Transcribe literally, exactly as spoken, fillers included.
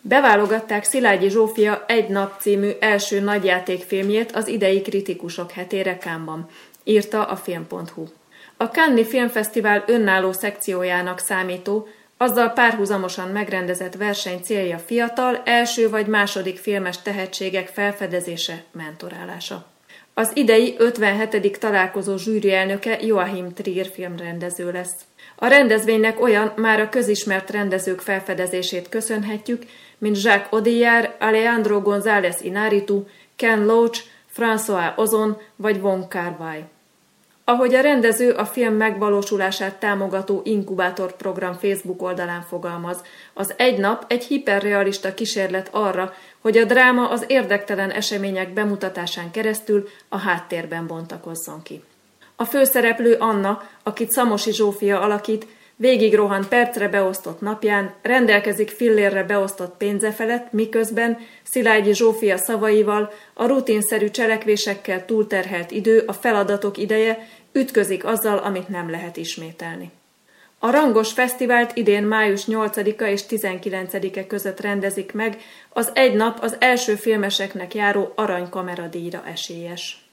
Beválogatták Szilágyi Zsófia Egy nap című első nagyjátékfilmjét az idei kritikusok hetére Cannes-ban, írta a film pont hu. A Cannes-i Filmfesztivál önálló szekciójának számító, azzal párhuzamosan megrendezett verseny célja fiatal, első vagy második filmes tehetségek felfedezése, mentorálása. Az idei ötvenhetedik találkozó zsűrielnöke Joachim Trier filmrendező lesz. A rendezvénynek olyan már a közismert rendezők felfedezését köszönhetjük, mint Jacques Audiard, Alejandro González Inarritu, Ken Loach, François Ozon vagy Wong Kar-wai. Ahogy a rendező a film megvalósulását támogató inkubátor program Facebook oldalán fogalmaz, az Egy nap egy hiperrealista kísérlet arra, hogy a dráma az érdektelen események bemutatásán keresztül a háttérben bontakozzon ki. A főszereplő Anna, akit Szamosi Zsófia alakít, végig rohan percre beosztott napján, rendelkezik fillérre beosztott pénze felett, miközben Szilágyi Zsófia szavaival a rutinszerű cselekvésekkel túlterhelt idő, a feladatok ideje ütközik azzal, amit nem lehet ismételni. A rangos fesztivált idén május nyolcadika és tizenkilencedike között rendezik meg, az Egy nap az első filmeseknek járó Arany Kamera díjra esélyes.